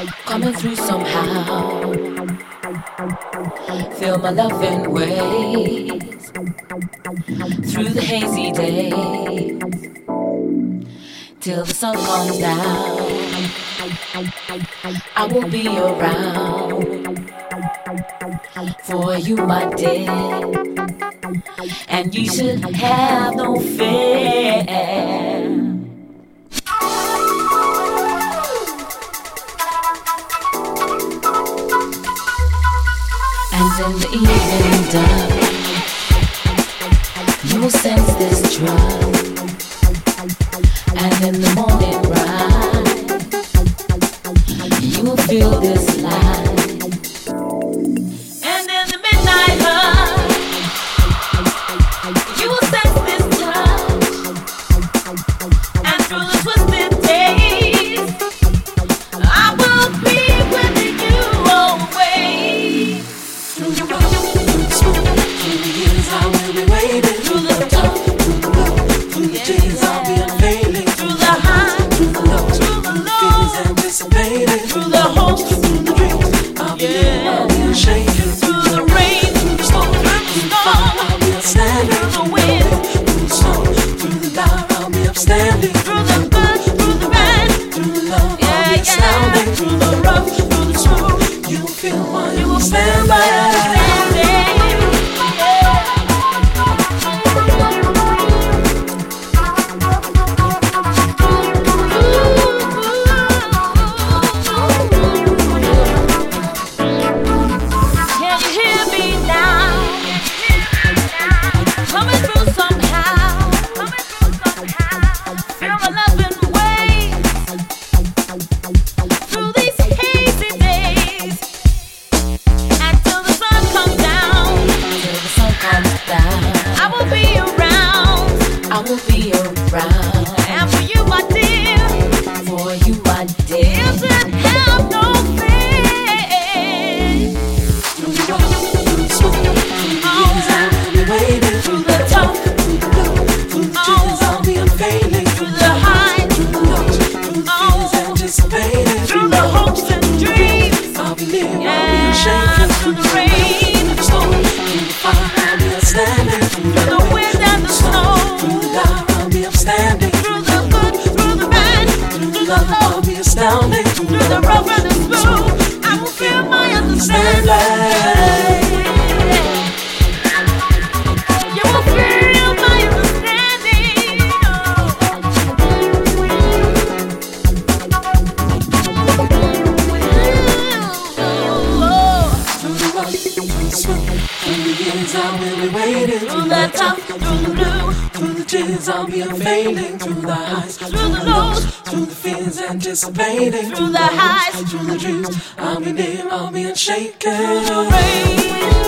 coming through somehow. Feel my loving ways through the hazy days till the sun comes down. I will be around for you, my dear, and you should have no fear. And in the evening done, you will sense this drug. And in the morning rise, you will feel this light. And in the midnight hush, you will sense this touch. And through the twisted days, I will be with you always. Through the rough, through the smooth, through the years I will be waiting. Through the tough, through the good, through the days I'll be unveiling. Through the high, through the lows, through the fears anticipated. through the hopes, through the dreams, I'll be living, I'll be unshaken. through the rain, Through the storm, through the fire, I'll be outstanding. through the wind, Through the snow, through the dark, I'll be upstanding. through the good, through the bad, Through the love, I'll be astounding. through the rough, through the smooth, You will feel one, you will stand by standing. Can you hear me now? Coming through somehow. Feel my loving ways through these hazy days until the sun comes down. Till the sun comes down, I will be around. I will be around. And for you, my dear, for you, my dear, you should have no fear. through the rough, through the smooth, through the years I will be waiting. Through the tough, Through the good, through the dreams I'll be unveiling. through the high, Through the lows, through the fears anticipated. through the hopes and dreams, I'll be living, I'll be unshaken. through the rain, Through the storm, through the fire, I'll be outstanding. through the wind and the snow, Through the dark, I'll be upstanding. through the good, through the bad, Through the through the love, I'll low, be astounding. through the rough and the smooth, I will feel my understanding. You will feel my understanding. Through the rough, through the smooth, through the years I will be waiting. Through the tough, through the blue, Through the tears I'll be unveiling. Through the highs, through the lows, through the fears anticipating. through the highs, Through the dreams, I'll be near, I'll be unshaken. through the rain,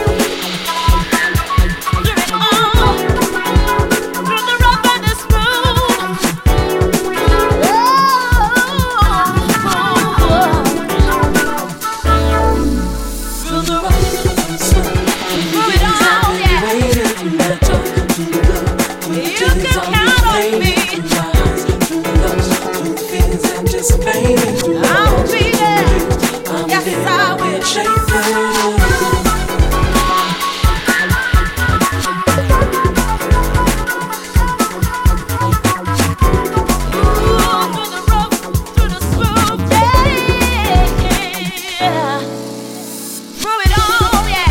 through it all, through the rough and the smooth. Through the rough, through the smooth, Through it all, yeah. waiting. Through the tough, through the good, through the You tears can I'll count on be me. unveiling. Through the highs, through the lows, through the fears anticipating. Through the I'll be there. I'll be Yes, there, I I'll be will. unshaken. Through the rough, through the smooth, yeah. Through it all, yeah.